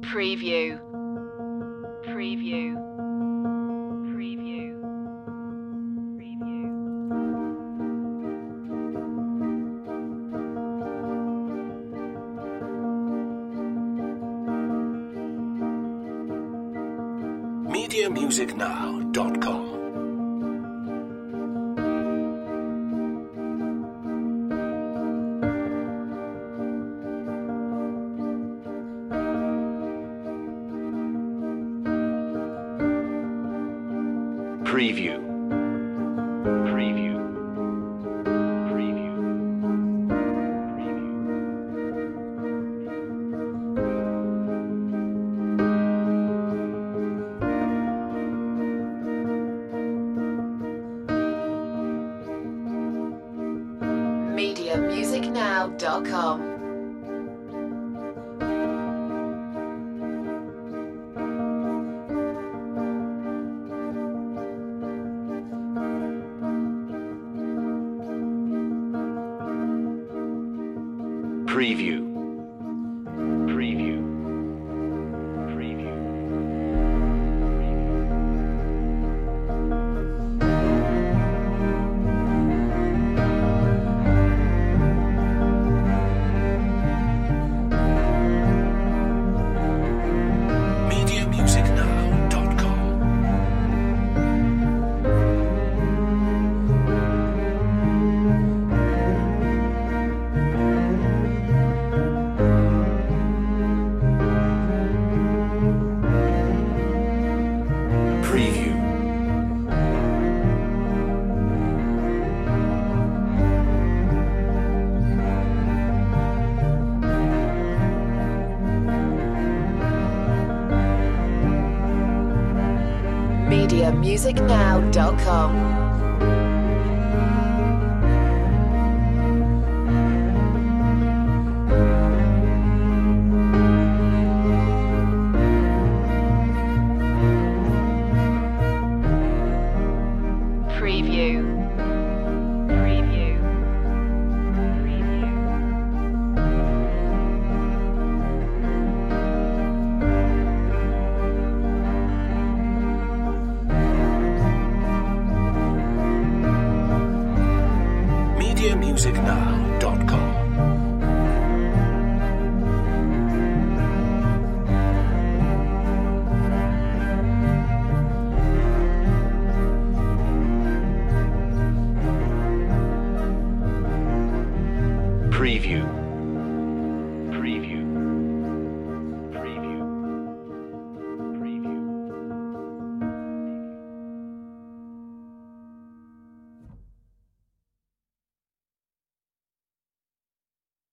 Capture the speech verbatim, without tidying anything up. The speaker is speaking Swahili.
Preview. Preview. Preview. Preview. media music now dot com Preview. Preview. Preview. Preview. media music now dot com. Preview. Preview. Preview. media music now dot com Preview. media music now dot com.